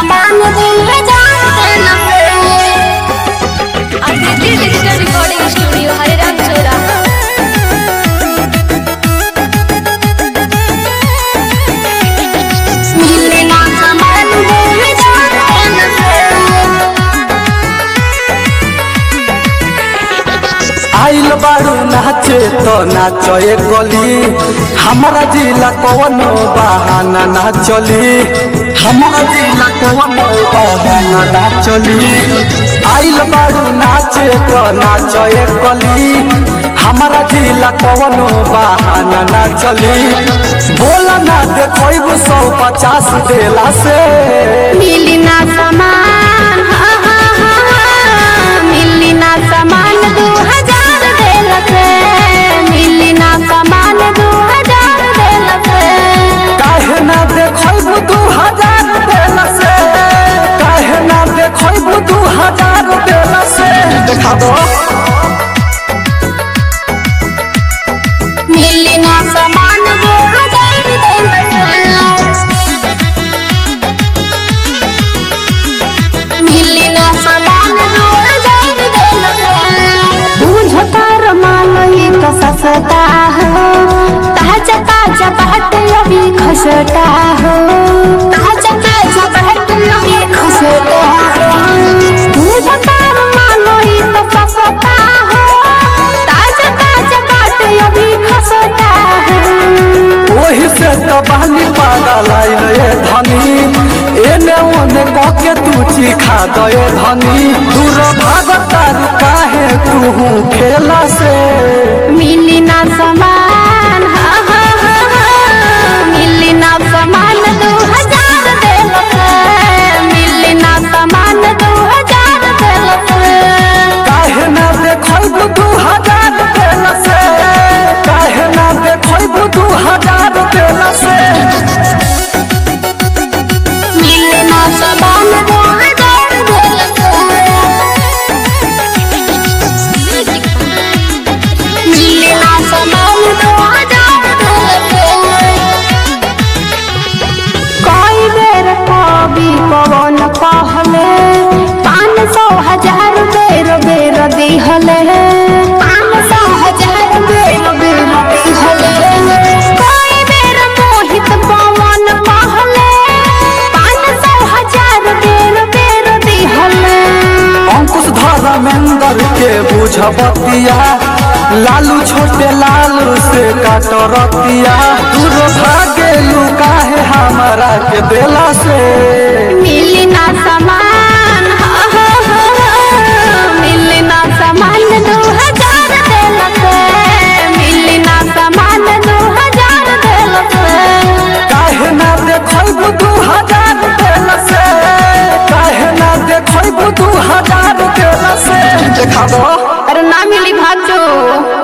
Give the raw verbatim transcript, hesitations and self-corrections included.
सामान दिल जान Aditi digital recording studio Hariram Chaura. आइल बारू नाचे तो नाचो एक गली हमारा जिला कौनो बहाना ना चली हमारा जिला कौनो बहाना ना चली। आइल बारू नाचे तो नाचो एक गली हमारा जिला कौनो बहाना ना चली। बोला ना देखो सौ पचास देला से मिली ना सामान मिली ना सामान दो हजार देला से मिली ना सामान दो हजार देला से। काहे ना देखो दू हजार देला से काहे ना देखो दू हजार देला से देखा दो मिली ना सामान दो हजार देला से मिली ना सामान दो हजार देला से। बुझता रमाल ये तो सस्ता हो ताजा ताजा बात अभी खसता हो ताजा ताजा बात अभी खसता हो। बुझता रमाल ये तो सस्ता हो ताजा ताजा बात अभी खसता हो। वही से तो बहनी पागल आइले धनी एने ओने कके तू चिखा दे धनी दूर भागता काहे तू खेला से मिली ना सामान हाँ हाँ हाँ हाँ मिली ना सामान दो हजार देला से मिली ना सामान दो हजार देला से। काहे ना देखो दू हजार देला से काहे ना देखो दू हजार देला से मिली ना सामान दो हजार देला से मिली ना सामान दो हजार देला से। कई बेर कभी पवन कहले पाँच सौ हजार बेर बेर दिहले पाँच सौ हजार बेर बेर दिहले। कई बेर मोहित पवन कहले पाँच सौ हजार बेर बेर दिहले। अंकुश धर्मेंद्र के बुझबतिया लालू छोटे लालू से काटरतिया दूर भागे लुकाहे हमारा के देला से मिली ना सामान हाँ हाँ हाँ हाँ मिली ना सामान दो हजार देला से मिली ना सामान दो हजार देला से। काहे ना देखो दू हजार देला से काहे ना देखो दू हजार देला से देखा दो अरे ना मिली भाजो।